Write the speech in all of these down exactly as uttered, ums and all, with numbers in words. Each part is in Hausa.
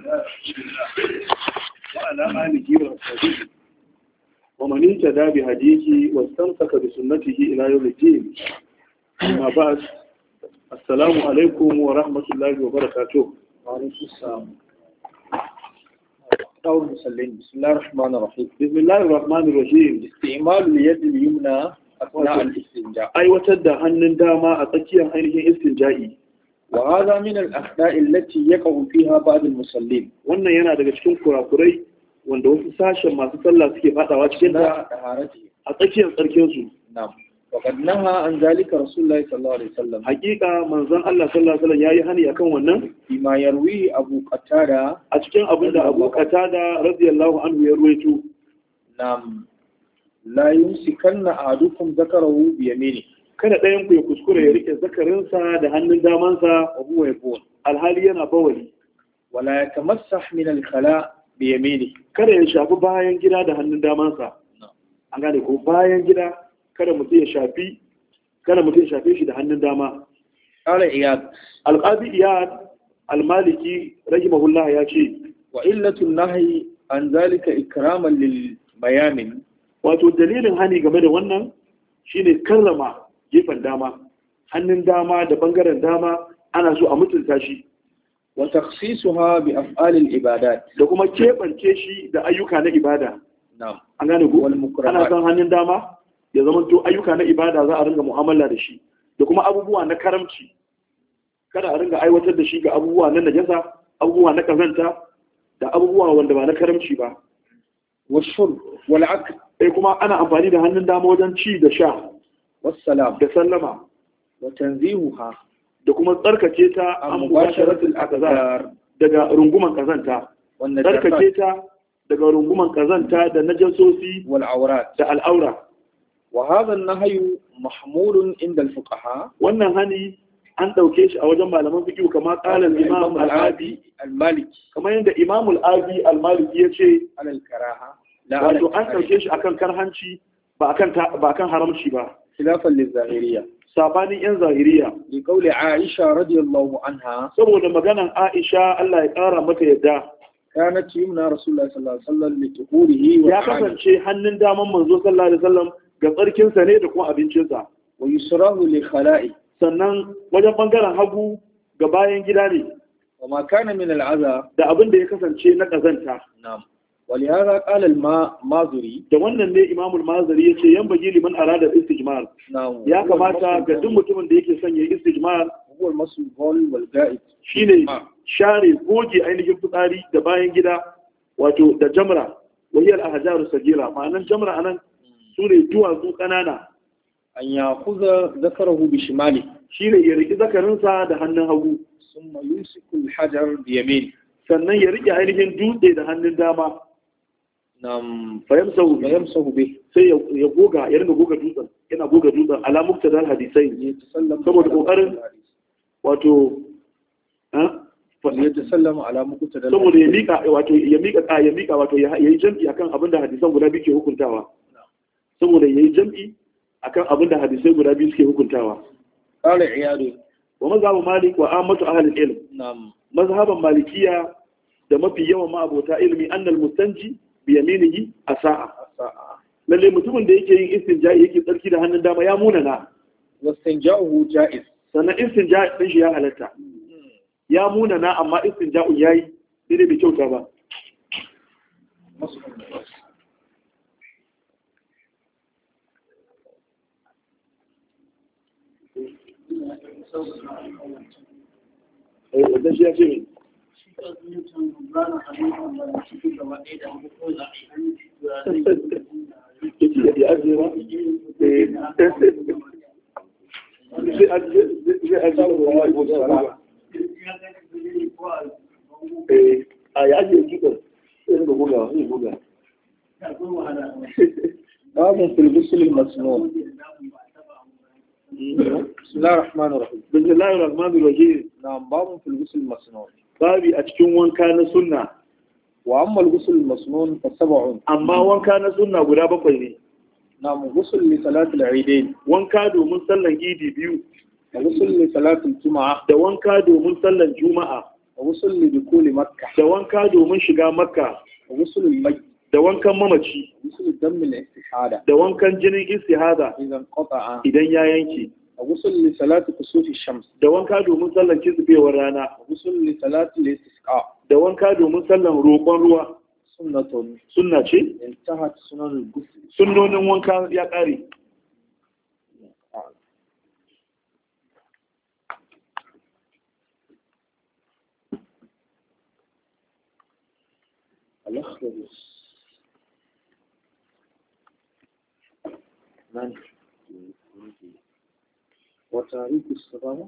وعلى آله وصحبه ومن اهتدى بهديه واستمسك بسنته إلى يوم الدين. أما بعد، السلام عليكم ورحمة الله وبركاته. وعليكم السلام. بسم الله الرحمن الرحيم. بسم الله الرحمن الرحيم. استعمال اليد اليمنى أثناء الاستنجاء. أي وتدى هنن داما أتكيا أينه استنجائي. وهذا من الأخطاء التي يقع فيها بعض المصلين. wannan yana daga cikin kurakurai wanda wasu sashen masu sallah suke fadawa cikin da a tsakiyar tsarkin su. Na'am. وقد نهى عن ذلك رسول الله صلى الله عليه وسلم. حقيقة manzon Allah sallallahu alaihi wasallam yayi hani akan wannan bima yarwi Abu Qatada a cikin abin da Abu Qatada radiyallahu anhu ya ruwaito. Na'am. La yumsikanna ahadukum zakarahu bi yamini. Kada ɗayan ku ya kuskure ya rike zakarinsa da hannun damansa a huwa yabon alhali yana bawali. Wala yatamassah min al-khala bi yamini. Kada ya shafi bayan gida da hannun damansa. An gane ko bayan gida kada mutum ya shafi kada mutum ya shafe shi da hannun dama. Qala Iyad al-Qadi Iyad al-Maliki rahimahullah ya ce wa illatu nahyi an zalika ikraman lil bayamin. Wato dalilin hani game da wannan shine karrama gefen dama, hannun dama da bangaren dama ana so a mutunta shi. Wa takhsisuha bi af'alil ibadat. Da kuma keɓance shi da ayyuka na ibada. Na'am. An gane ku? Wal mukramat. Ana son hannun dama ya zama to ayyuka na ibada za a ringa mu'amala da shi. Da kuma abubuwa na karamci. Kada a ringa aiwatar da shi ga abubuwa na najasa, abubuwa na kazanta, da abubuwa wanda ba na karamci ba. Wa shurb wal akl. Eh kuma ana amfani da hannun dama wajen ci da sha. Wassalam da sallama wa tanzihuha da kuma tsarkake ta an mubasharatul aqdar daga runguman kazanta wannan tsarkake ta daga runguman kazanta da najasosi wal awrat da al'aura. wa hadha an-nahyu mahmulun inda al-fuqaha. Wannan hani an dauke shi a wajen malaman fiqh kamar qala imam al-abi al-maliki kamar yadda imam al-abi al-maliki yace al-karaha wato an dauke shi akan karhanci ba akan ba akan haramci ba. خلافا للظاهرية sabanin yan zahiriya لقول عائشة رضي الله عنها saboda maganan Aisha Allah ya kara mata yadda كانت يمنى رسول الله صلى الله عليه وسلم لطهوره ya kasance hannun daman manzo sallallahu alaihi wasallam ga tsarkin sa ne da kuma abincin sa wa yusrahu li khala'i sannan wajen bangaren hagu ga bayan gida ne wa ma kana min al'aza da abin da ya kasance na kazanta. na'am ولهذا قال المازري da wannan ne Imam al-Mazari yace yan bagi liman arada istijmar ya kamata ga duk mutumin da yake son yayi istijmar huwa al-masul wal ga'id shine share goge ainihin fitsari da bayan gida wato da jamra wahiyar ahjaru sagira ma'anan jamra anan sune duwatsu kanana an yakhudha zakarahu bi shimali shine ya riki zakarinsa da hannun hagu summa yumsiku al-hajar bi yamin sannan ya rike ainihin dutse da hannun dama. nam fayamsahu fayamsahu bi sai ya goga ya ringa goga dutsen yana goga dutsen ala muktadal hadisai saboda kokarin wato ha ya tasallama ala muktadal saboda ya mika wato ya mika ya mika wato yayi jam'i akan abinda hadisan guda biyu ke hukuntawa saboda yayi jam'i akan abinda hadisai guda biyu suke hukuntawa. qala iyadu wa mazhabu malik wa amatu ahli al-ilm nam mazhaban malikiya da mafi yawan ma'abota ilmi annal mustanji bi yaminihi asa'a lalle mutumin da yake yin istinja'i yake tsarki da hannun dama ya munana. wastinja'uhu ja'iz sannan istinja'i din shi ya halatta ya munana amma istinja'u yayi dai bai kyauta ba. eh wannan shi ya ce ne ya ajiye ba a ya ajiye jikin sai da guga sai guga babun filbisulin masno. بسم الله الرحمن الرحيم بسم الله الرحمن الرحيم نعم باب في الغسل المسنون babi a cikin wanka na sunna. wa amma al-ghusl al-masnun fa sab'un amma wanka na sunna guda bakwai ne. na'am ghusl li salati al-eidain wanka domin sallan idi biyu wa ghusl li salati al-jum'a da wanka domin sallan juma'a ghusl li dukuli makkah da wanka domin shiga makka, ghusl al-mayyit da wankan mamaci, ghusl dam al-istihada da wankan jinin istihada idan qata'a idan ya yanke, ghusl li salati kusufi shams da wanka domin sallan kisbewar rana, ghusl li salati al-istisqa da wanka domin sallan roƙon ruwa. sunnatun Sunna ce, intahat sunan al-ghusl sunnonin wanka ya ƙare. al-akhdar nan وتاريخ الصباح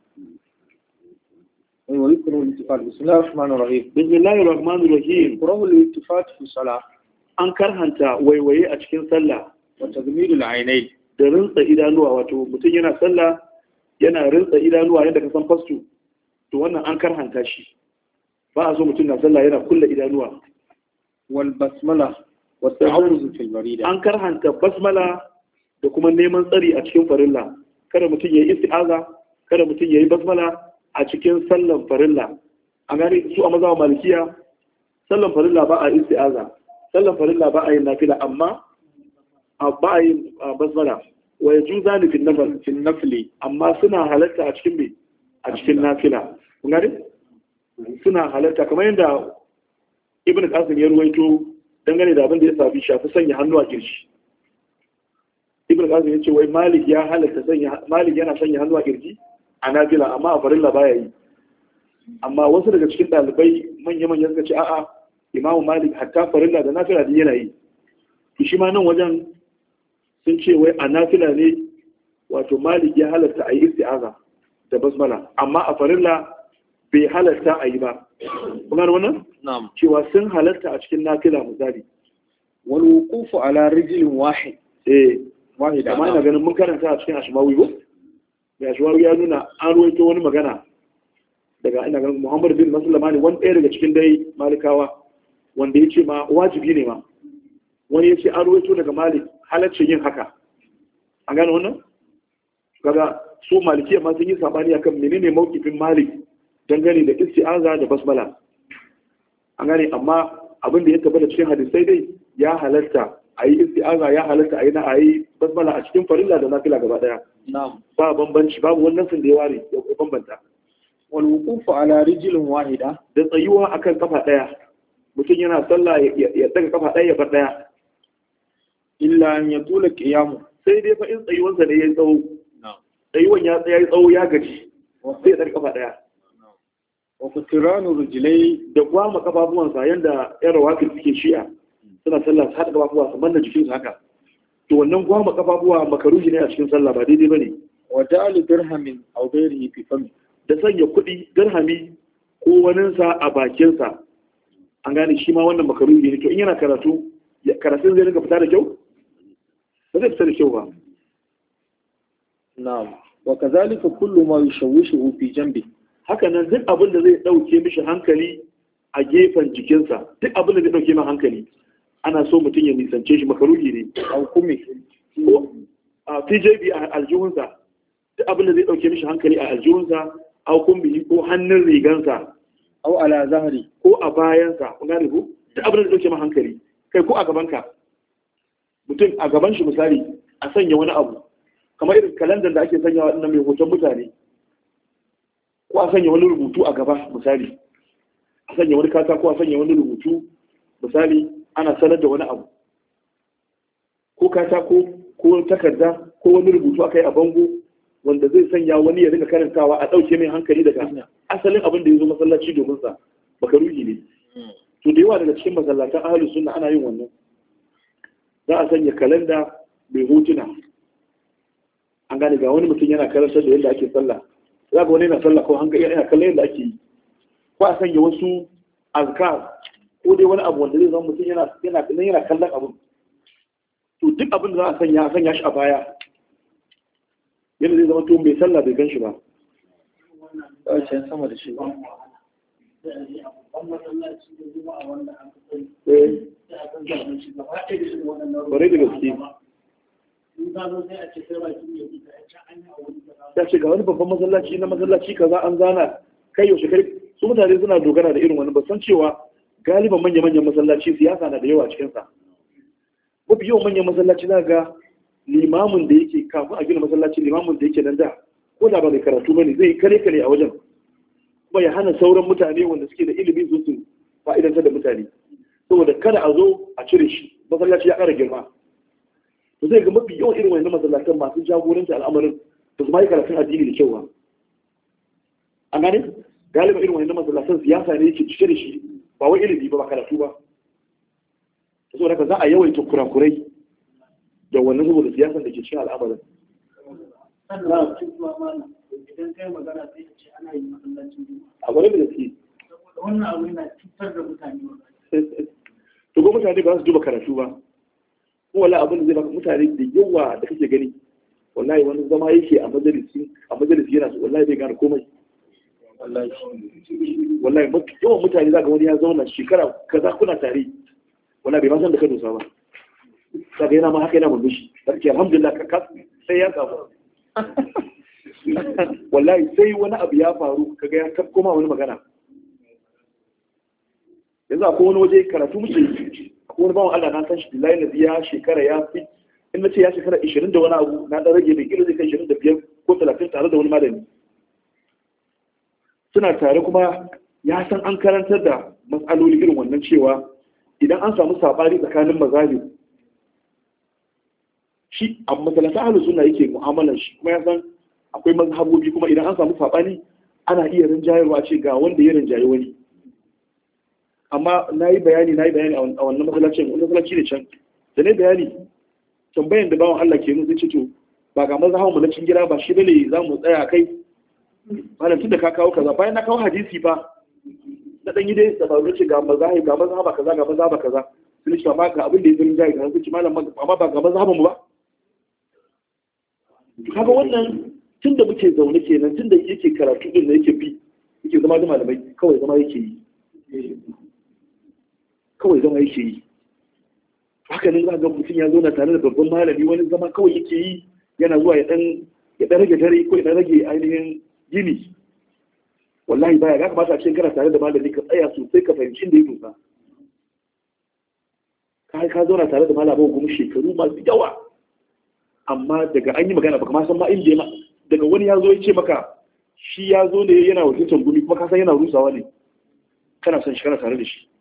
ويكره الالتفات بسم الله الرحمن الرحيم بسم الله الرحمن الرحيم يكره الالتفات في الصلاة an karhanta waiwaye a cikin sallah وتغميد العينين da rinsa idanuwa, wato mutum yana sallah yana rinsa idanuwa yadda ka san fasto, to wannan an karhanta shi. Ba a so mutum na sallah yana kulle idanuwa. wal basmala wa ta'awuz fil barida An karhanta basmala da kuma neman tsari a cikin farilla. Kada mutum yayi isti'aza, kada mutum yayi basmala a cikin sallan farilla. An gane su a mazhabin malikiya sallan farilla ba a isti'aza, sallan farilla ba a yin nafila, amma a ba a yin basmala wa yajuzani fil nafil fil nafli amma suna halatta a cikin me a cikin nafila. Kun gane suna halatta kamar yadda Ibn Qasim ya ruwaito dangane da abin da ya safi shafi sanya hannu a kirji. Ibn Qasim ya ce wai Malik ya halatta sanya Malik yana sanya hannu a kirji a nafila, amma a farilla baya yi. Amma wasu daga cikin dalibai manya-manya suka ce a'a, Imam Malik hatta farilla da nafila din yana yi. Shi ma nan wajen sun ce wai a nafila ne, wato Malik ya halatta a yi isti'aza da basmala, amma a farilla bai halatta a yi ba. Kuma wannan? na'am Cewa sun halatta a cikin nafila misali. wal wuqufu ala rijlin wahid Eh, wahida amma ina ganin mun karanta a cikin Ashmawi ko? Da Ashmawi ya nuna an ruwaito wani magana daga ina ganin Muhammad bin Maslama ne, wani ɗaya daga cikin dai Malikawa, wanda ya ce ma wajibi ne ma. Wani ya ce an ruwaito daga Malik halaccin yin haka. An gane wannan? Kaga su Malikiya ma sun yi sabani akan menene mawqifin Malik dangane da isti'aza da basmala. An gane, amma abin da ya tabbata cikin hadisai dai ya halatta a yi isti'aza, ya halatta a yi na a yi basmala a cikin farilla da nafila gaba daya. na'am Ba bambanci, babu wannan sun da ya ware ya bambanta. wal wuqufu ala rijlin wahida Da tsayuwa akan kafa daya, mutum yana sallah ya ya daga kafa daya ya bar daya. illa an yatula qiyamu Sai dai fa in tsayuwansa ne ya yi tsawo, na'am tsayuwan ya tsaya ya tsawo ya gaji, sai ya daga kafa daya. wa qutiranu rijlai Da gwama kafafuwansa yanda yan rawafin suke shi'a suna sallah su haɗa kafafuwa su manna jikinsu haka. To wannan gwama kafafuwa makaruhi ne a cikin sallah, ba daidai ba ne. wa ja'alu dirhamin aw ghayrihi fi fami Da sanya kuɗi dirhami ko waninsa a bakinsa, an gane shi ma wannan makaruhi ne. To in yana karatu, ya- karatun zai rinka fita da kyau? Ba zai fita da kyau ba. na'am wa kadhalika kullu ma yushawwishu fi janbi Haka nan duk abin da zai ɗauke mishi hankali a gefen jikinsa, duk abin da zai ɗauke min hankali, ana so mutum ya nisance shi, makaruhi ne. aw kumi Ko a T J B a aljihunsa, duk abin da zai ɗauke mishi hankali a aljihunsa, au kumbihi ko hannun rigansa, aw ala zahri ko a bayansa, kun gane ko? Duk abin da zai ɗauke min hankali, kai ko a gabanka. Mutum a gaban shi misali a sanya wani abu, kamar irin kalandar da ake sanyawa ɗin mai hoton mutane, ko a sanya wani rubutu a gaba misali, a sanya wani kasa ko a sanya wani rubutu misali ana sanar da wani abu, ko katako ko takarda ko wani rubutu aka yi a bango wanda zai sanya wani ya rinka karantawa a ɗauke mai hankali daga asalin abin da ya zo masallaci domin sa, makaruhi ne. To da yawa daga cikin masallatan ahlus sunna ana yin wannan. Za a sanya kalanda mai hotuna, an gane ga wani mutum yana karantar da yadda ake sallah, za ga wani yana sallah ko hankali yana kallon yadda ake yi, ko a sanya wasu azkar ko dai wani abu wanda zai zama mutum yana yana yana kallon abun. To duk abin da za a sanya a sanya shi a baya, yadda zai zama to mai sallah bai gan shi ba. ɗauken sama da shi Eh, kwarai da gaske. Ya ce ga wani babban masallaci na masallaci kaza an zana kai yaushe kai su mutane suna dogara da irin wani ba san cewa galiban manya-manyan masallaci siyasa na da yawa cikin sa mafi yawan manyan masallaci za ga limamin da yake kafin a gina masallaci limamin da yake nan da ko da ba mai karatu bane zai kare kare a wajen kuma ya hana sauran mutane wanda suke da ilimi su su fa'idantar da mutane saboda kada a zo a cire shi masallaci ya ƙara girma to zai ga mafi yawan irin wannan masallatan masu jagoranci al'amarin ba su ma yi karatun addini da kyau ba an gane galiba irin wannan masallatan siyasa ne yake cike da shi ba wai ilimi ba ba karatu ba saboda haka za a yawaita kurakurai da wannan saboda siyasan da ke cikin al'amarin idan kai magana sai ce ana yin masallacin a wani da gaske wannan abu yana cutar da mutane to ko mutane ba su duba karatu ba ko wallahi abin da zai baka mutane da yawa da kake gani wallahi wani zama yake a majalisi a majalisi yana so wallahi bai gane komai wallahi wallahi mafi yawan mutane zaka wani ya zauna shekara kaza kuna tare wallahi bai ma san da ka dosa ba kaga yana ma haka yana murmushi barki alhamdulillah ka ka sai ya samu wallahi sai wani abu ya faru kaga ya tafko ma wani magana yanzu akwai wani waje karatu muke akwai wani bawan Allah na san shi billahi na biya shekara ya fi in na ce ya shekara ishirin da wani abu na dan rage mai kila zai kai ishirin da biyar ko talatin tare da wani malami suna tare kuma ya san an karantar da matsaloli irin wannan cewa idan an samu sabani tsakanin mazahib shi a masalata ahlus sunna yake mu'amalar shi kuma ya san akwai mazhabobi kuma idan an samu sabani ana iya rinjayarwa ce ga wanda ya rinjaye wani amma na yi bayani na yi bayani a wannan masallacin wani masallaci ne can da ne bayani tambayan da bawan Allah ke nun zai ce to ba ga mazhabin mu na cikin gida ba shi bane za mu tsaya kai malam tunda ka kawo kaza bayan na kawo hadisi fa na dan yi dai da ba ce ga mazhabi ga mazhaba kaza ga mazhaba kaza sai ce ba ga abin da ya zama jai ga sai malam amma ba ga mazhabin mu ba kaga wannan tunda muke zaune kenan tunda yake karatu din da yake bi yake zama da malamai kawai zama yake yi kawai zama yake yi haka ne za ga mutum ya zauna tare da babban malami wani zama kawai yake yi yana zuwa ya dan ya dan rage dare ko ya dan rage ainihin gini wallahi baya ga kamata a cikin kana tare da malami ka tsaya sosai ka fahimci inda ya dosa kai ka zauna tare da malamin kuma shekaru masu yawa amma daga an yi magana baka ma san ma inda ya daga wani ya zo ya ce maka shi ya zo ne yana wakiltar gumi kuma ka san yana rusawa ne kana son shi kana tare da shi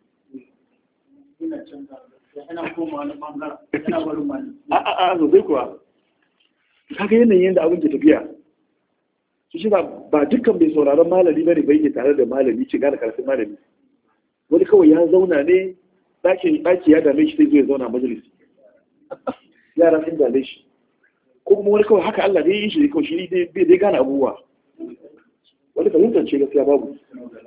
yana koma wani bangaren yana barin mali a a a sosai kuwa kaga yanayin yadda abin ke tafiya su shi ba dukkan bai sauraron malami bane bai ke tare da malami ce gane karatun malami wani kawai ya zauna ne ɗaki ya dame shi sai zo ya zauna majalisi yara sun dame shi ko kuma wani kawai haka Allah dai yi shi kawai shi bai dai gane abubuwa wani fahimtar ce gaskiya babu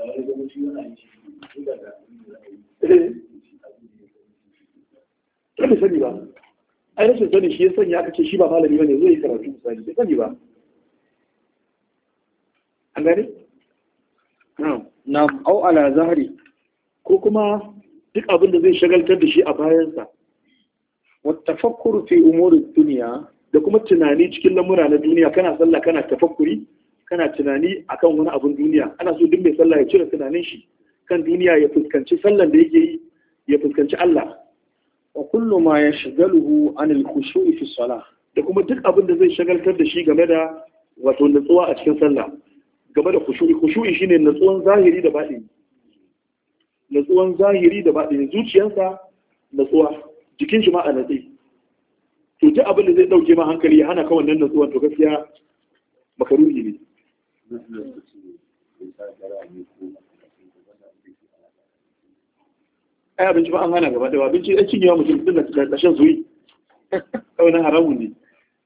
kada sani ba ai rashin sani shi ya sanya aka ce shi ba malami bane zai yi karatu misali bai sani ba an gane na'am au ala zahri ko kuma duk abin da zai shagaltar da shi a bayansa wa tafakkuru fi umuri dunya da kuma tunani cikin lamura na duniya kana sallah kana tafakkuri kana tunani akan wani abun duniya ana so duk mai sallah ya cire tunanin shi kan duniya ya fuskanci sallan da yake yi ya fuskanci Allah wa kullu ma yashghaluhu an al-khushu'i fi salah da kuma duk abin da zai shagaltar da shi game da wato natsuwa a cikin sallah game da khushu'i khushu'i shine natsuwan zahiri da batini natsuwan zahiri da batini zuciyarsa natsuwa jikin shi ma a natsi to duk abin da zai dauke ma hankali ya hana ka wannan natsuwan to gaskiya makaruhi ne ai abinci ba an hana gaba da abinci ɗan cinyewa mutum din da ƙashin zuwi kawai na haramun ne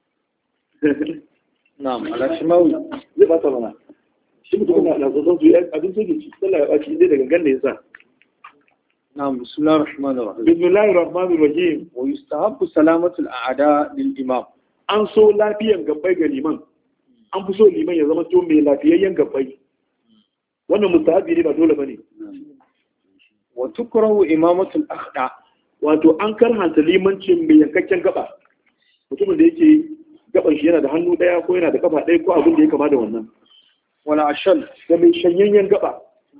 na'am alashimawi zai ba ta mana shi mutum na zazzazen zuwi abinci ne ci sallah ya ɓaci inda da gangan da ya sa na'am bismillahir rahmanir rahim bismillahir rahmanir rahim wa yustahabbu salamatul a'da lil imam an so lafiyan gabbai ga liman an fi so liman ya zama to mai lafiyayyen gabbai wannan mustahabi ne ba dole bane wa tukrahu imamatul akhda wato an karhanta limancin mai yankakken gaba mutumin da yake gaban shi yana da hannu daya ko yana da kafa daya ko abin da ya kama da wannan wala ashal da mai shanyayyen gaba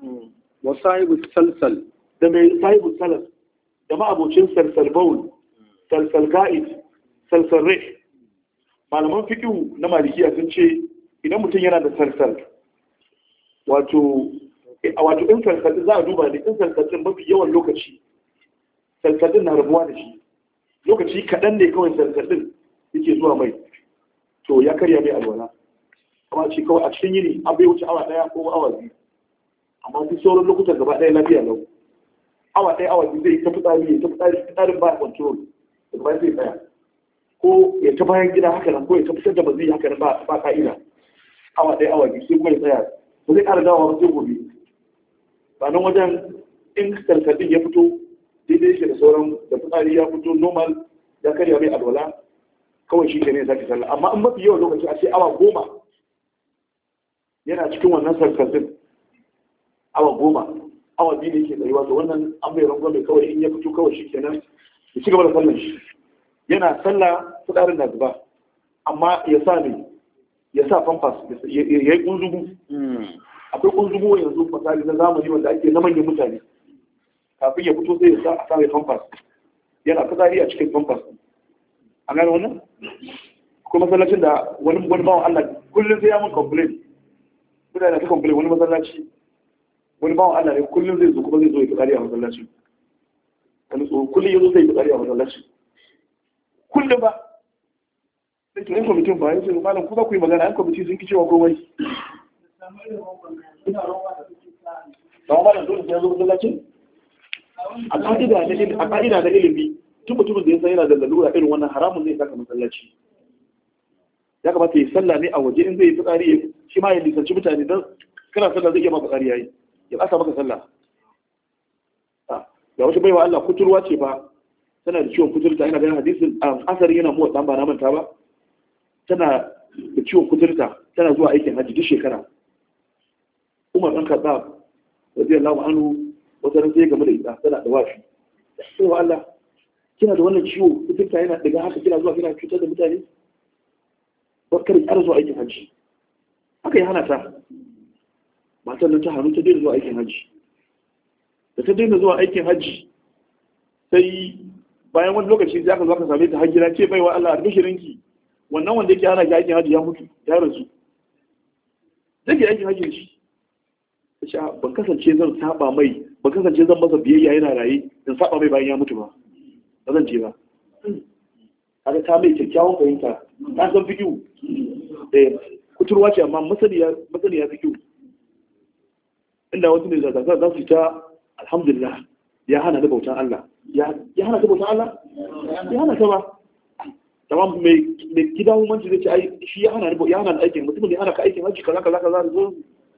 wa sahibu salsal da mai sahibu salas da ma'abocin salsal baul salsal ga'id salsal rih. Malaman fiqh na malikiya sun ce idan mutum yana da salsal wato a wato in salsal za a duba ne in salsal mafi yawan lokaci salsal na rabuwa da shi lokaci kaɗan ne kawai salsal din yake zuwa mai to ya karya mai alwala amma ce kawai a cikin yini an bai wuce awa ɗaya ko awa biyu amma duk sauran lokutan gaba ɗaya lafiya lau awa ɗaya awa biyu zai ta fitsari ya ta fitsari fitsarin ba control daga bayan zai tsaya ko ya ta bayan gida haka nan ko ya ta fitar da mazi haka nan ba ba ka'ida awa ɗaya awa biyu sai kuma ya tsaya ba zai ƙara dawowa ba sai gobe ba nan wajen in karkadin ya fito daidai yake da sauran da fitsari ya fito normal ya karya mai alwala kawai shi ke ne sake sallah amma in mafi yawan lokaci a ce awa goma yana cikin wannan sarkazin awa goma awa biyu ne ke tsayuwa to wannan an bai rangon mai kawai in ya fito kawai shi kenan ya ci gaba da sallan shi yana sallah fitsarin na zuba amma ya sa ne ya sa famfas ya yi kunzugu akwai kunzugu yanzu misali na zamani wanda ake na manyan mutane kafin ya fito sai ya sa a sa mai famfas yana fitsari a cikin famfas an gane wannan kuma masallacin da wani wani bawan Allah kullum sai ya mun complain mutane ta complain wani masallaci wani bawan Allah ne kullum zai zo kuma zai zo ya fitsari a masallaci wani tsoro kullum ya zo sai ya fitsari a masallaci kullum ba sai tunan kwamitin ba ya ce malam ku za ku yi magana an kwamiti sun ki cewa komai ba ma da dole sai ya zo masallacin a ƙa'ida da ilimi tun mutumin da ya san yana da lalura irin wannan haramun zai saka masallaci ya kamata ya sallah ne a waje in zai yi fitsari shi ma ya lisanci mutane don kana sallah zai iya ma fitsari yayi ya ɓata maka sallah ga wata baiwa Allah kuturwa ce ba tana da ciwon kuturta yana ganin hadisin asari yana muwa ɗan ba na manta ba tana da ciwon kuturta tana zuwa aikin hajji duk shekara Umar ɗan Khattab radiyallahu anhu wata ran sai game da ita tana da wafi sai wa Allah kina da wannan ciwo kuturta yana daga haka kina zuwa kina cutar da mutane bakar ƙara zuwa aikin hajji haka ya hana ta matan nan ta hannu ta daina zuwa aikin hajji da ta daina zuwa aikin hajji sai bayan wani lokaci za ka zo ka same ta hajjira ce baiwa Allah albishirinki wannan wanda yake hana ki aikin hajji ya mutu ya rasu take aikin hajji shi ta ce ban kasance zan saba mai ban kasance zan masa biyayya yana raye in saba mai bayan ya mutu ba ba zan ce ba kaga ta mai kyakkyawan fahimta ta san fikiyu eh kuturwa ce amma masaniya masaniya fikiyu inda wasu ne za za su ta alhamdulillah ya hana da bautan Allah ya hana da bautan Allah ya hana ta ba tamam mai mai gida humanci zai ce ai shi ya hana ya hana aikin mutumin da ya hana ka aikin haji kaza kaza kaza zo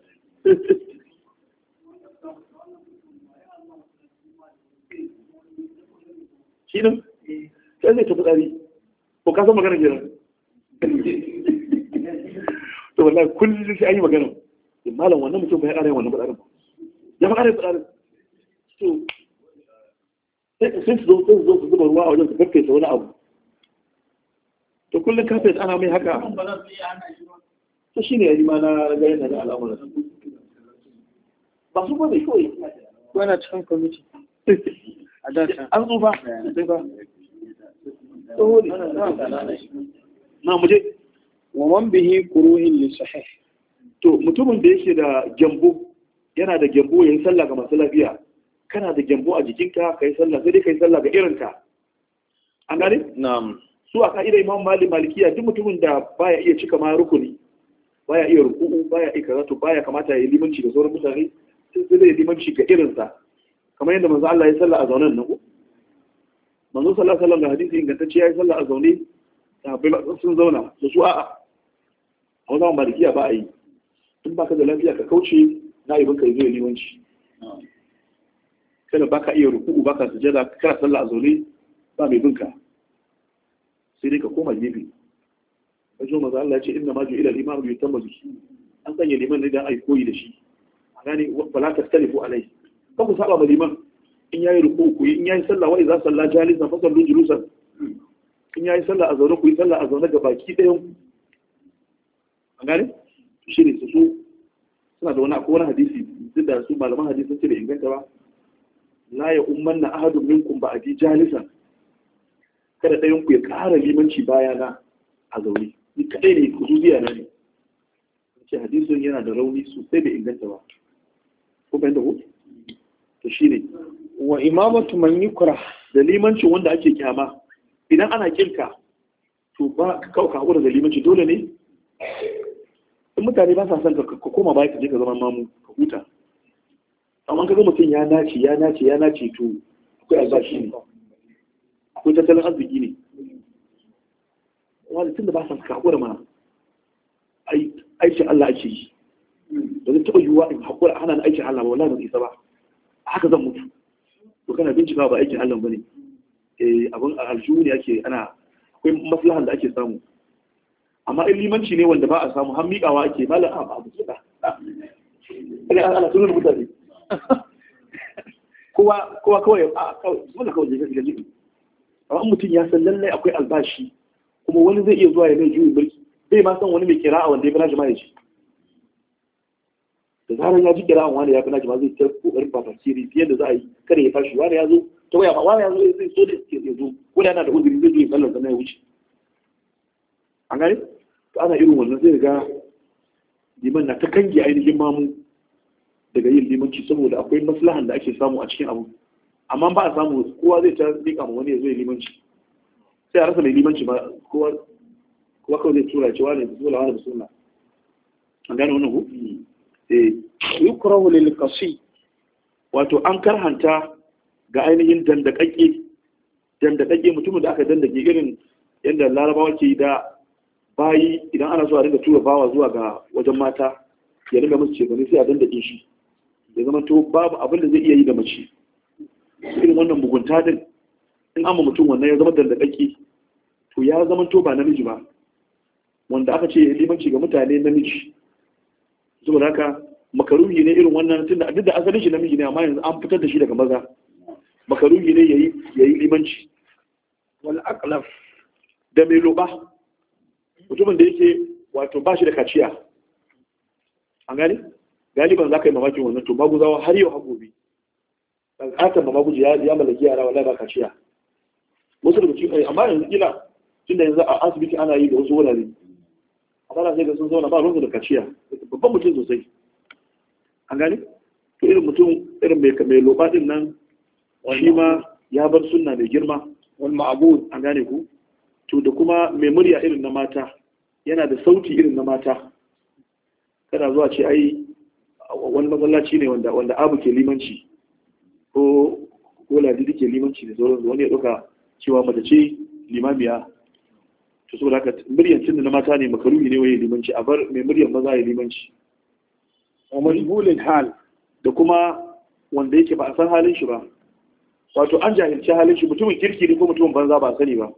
shi ne sai zai tafi tsari ko ka san magana kenan to wallahi kullum sai an yi magana malam wannan mutum bai ƙara yin wannan fadarin ya fa ƙara yin fadarin to sai su zo su zo su zuba ruwa a wajen su kaffesa wani abu to kullum kafet ana mai haka to shi ne ya ma na raga yana da al'amuran ba su ba da kawai yana cikin kwamiti a data an tsufa sai ba na muje wa man bihi kuruhin li sahih to mutumin da yake da gyambo yana da gyambo yayin sallah ga masu lafiya kana da gyambo a jikinka kai sallah sai dai kai sallah ga irinka an gane na'am su a ka'idar imam malik malikiya duk mutumin da baya iya cika ma rukuni baya iya ruku'u baya iya karatu baya kamata ya yi limanci da sauran mutane sai dai limanci ga irinsa kamar yadda manzo Allah ya sallah a zaunen nan ko manzo sallallahu alaihi wasallam da hadisi ingantacce ya yi sallah a zaune sahabbai sun zauna da su a'a a wannan malikiya ba a yi in baka da lafiya ka kauce na ibin ka zo limanci kada baka iya ruku'u baka sujada kana sallah a zaune ba mai binka sai dai ka koma gefe wajen maza Allah ya ce inna ma ju ila al-imam bi yutamma bihi an sanya liman ne dan ai koyi da shi a gane wala tastalifu alai ba ku saba ma liman in yayi ruku ku in yayi sallah wa idza salla jalisan fa sallu julusan in yayi sallah a zaune ku yi sallah a zaune ga baki ɗayan ku a gane shi ne su suna da wani akwai wani hadisi duk da su malaman hadisi sun ce da inganta ba la ya ummanna ahadun minkum ba'di jalisan kada ɗayan ku ya ƙara limanci bayana a zaune ni kadai ne kuzuziya na ne ce hadisin yana da rauni sosai da inganta ba ko bayan da ku to shine wa imamatu man yukra da limancin wanda ake kyama idan ana kinka to ba ka kawo ka hakura da limanci dole ne in mutane ba sa son ka koma baya ka je ka zama mamu ka huta amma ka ga mutum ya nace ya nace ya nace to akwai albashi ne akwai tattalin arziki ne wani tun da ba sa ka hakura mana aikin Allah ake yi ba zai taɓa yiwuwa in hakura hana aikin Allah ba wallahi ba isa ba haka zan mutu to kana bincika ba aikin Allah bane eh abin aljihu ne ake ana akwai maslahan da ake samu amma in limanci ne wanda ba a samu har miƙawa ake malam a ba su da ana ana sunan mutane kowa kowa kawai a kawai wanda kawai je ga jiki amma mutum ya san lallai akwai albashi kuma wani zai iya zuwa ya mai juyin mulki zai ma san wani mai kira'a wanda ya fi nashi ma ya ci da zarar ya ji kira'an wani ya fi nashi ma zai ta kokarin ba tafsiri fiye da za a yi kada ya tashi wani ya zo ta waya wani ya zo zai so da ya zo ko da yana da uzuri zai zo ya sallar sannan ya wuce an gani to ana irin wannan zai ga liman na ta kange ainihin mamu daga yin limanci saboda akwai maslahan da ake samu a cikin abu amma ba a samu kowa zai ta rika ma wani ya zo ya limanci sai a rasa mai limanci ba kowa kowa kawai zai tura cewa ne bismillah wani bismillah an gane wannan ku eh yukrahu lil qasi wato an karhanta ga ainihin dandakakke dandakakke mutumin da aka dandake irin yadda larabawa ke da bayi idan ana so a dinga tura bawa zuwa ga wajen mata ya dinga musu cefane sai a dandake shi ya zama to babu abin da zai iya yi da mace irin wannan mugunta din in amma mutum wannan ya zama dandakakke to ya zama to ba namiji ba wanda aka ce limanci ga mutane namiji saboda haka makaruhi ne irin wannan tunda duk da asalin shi namiji ne amma yanzu an fitar da shi daga maza makaruhi ne yayi yayi limanci wal aqlaf da mai loba mutumin da yake wato ba shi da kaciya an gani galiban za ka yi mamakin wannan to maguzawa har yau hagobi ƙasar mamaguji ya mallaki yara wallahi ba kaciya wasu daga cikin amma yanzu kila tunda yanzu a asibiti ana yi da wasu wurare amma na sai ga sun zauna ba ruwansu da kaciya babban mutum sosai an gani to irin mutum irin mai loba din nan shi ma ya bar sunna mai girma wal ma'bud an gane ku to da kuma mai murya irin na mata yana da sauti irin na mata kada zuwa ce ai wani masallaci ne wanda wanda abu ke limanci ko ko ladidi ke limanci da sauran wani ya dauka cewa mace ce limamiya to saboda haka muryan cin na mata ne makaruhi ne waye limanci a bar mai muryan maza ya limanci wa majhulul hal da kuma wanda yake ba a san halin shi ba wato an jahilci halin shi mutumin kirki ne ko mutumin banza ba a sani ba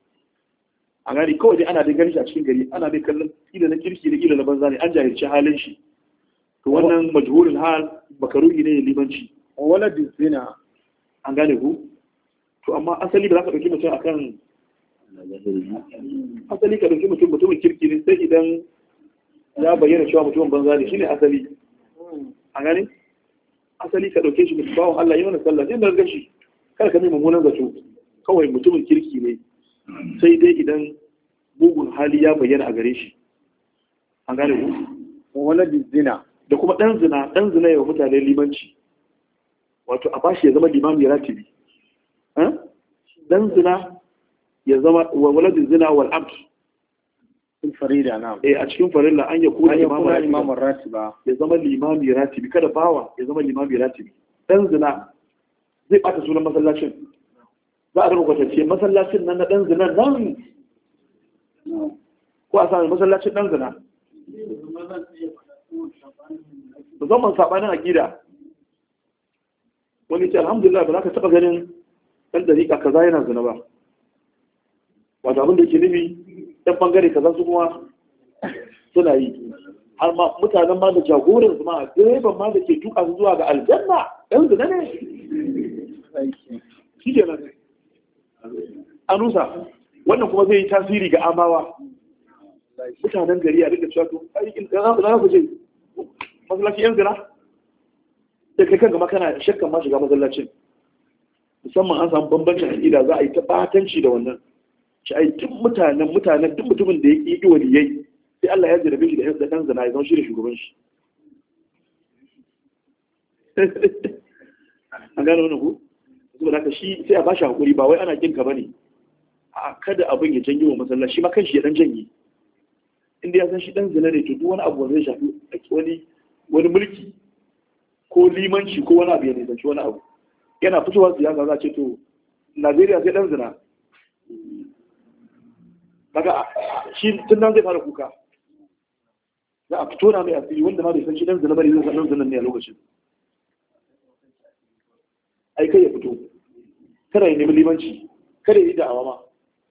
a gani kawai dai ana dai ganin shi a cikin gari ana dai kallon ila na kirki da ila na banza ne an jahilci halin shi to wannan majhulul hal makaruhi ne limanci wala zina an gane ku to amma asali ba za ka dauki mutum akan asali ka dauki mutum mutumin kirki ne sai idan ya bayyana cewa mutumin banza ne shine asali a gane asali ka dauke shi mutum bawon Allah yi mana sallah sai da gashi kada ka mai mummunan zato kawai mutumin kirki ne sai dai idan mugun hali ya bayyana a gare shi an gane ku wala zina da kuma dan zina dan zina ya mutane limanci wato a bashi ya zama limami ratibi dan zina ya zama wala zina wal abd in farida na eh a cikin farilla an ya kuna imamu ratiba ya zama limami ratibi kada bawa ya zama limami ratibi dan zina zai bata sunan masallacin za a raba kwatance masallacin nan na dan zina nan ko a sami masallacin dan zina musamman sabanin akida wani ce alhamdulillah ba za ka taɓa ganin ɗan dariƙa kaza yana zina ba wato abin da ke nufi ɗan ɓangare kaza su kuma suna yi har ma mutanen ma da jagoran su ma direban ma da ke tuka su zuwa ga aljanna ɗan zina ne shi ke nan an rusa wannan kuma zai yi tasiri ga amawa mutanen gari a rika cewa to aikin da za ku je masallaci yan zina sai kai kanka ma kana shakkan ma shiga masallacin, musamman an samu bambancin aƙida za a yi ta batanci da wannan shi ai duk mutanen mutanen duk mutumin da ya ƙi waliyai sai Allah ya jarabe shi da ɗan ɗan zina ya zama shi da shugaban shi an gane wani ku saboda haka shi sai a ba shi haƙuri ba wai ana kinka ba ne a kada abin ya janyo wa masallaci ma kan shi ya ɗan janye inda ya san shi ɗan zina ne to duk wani abu wanda zai shafi wani wani mulki ko limanci ko wani abu ya nisanci wani abu yana fitowa siyasa za ce to Najeriya sai ɗan zina kaga shi tun nan zai fara kuka za a fito na mai asiri wanda ma bai san shi ɗan zina bane zai san ɗan zina ne a lokacin ai kai ya fito kada ya nemi limanci kada ya yi da'awa ma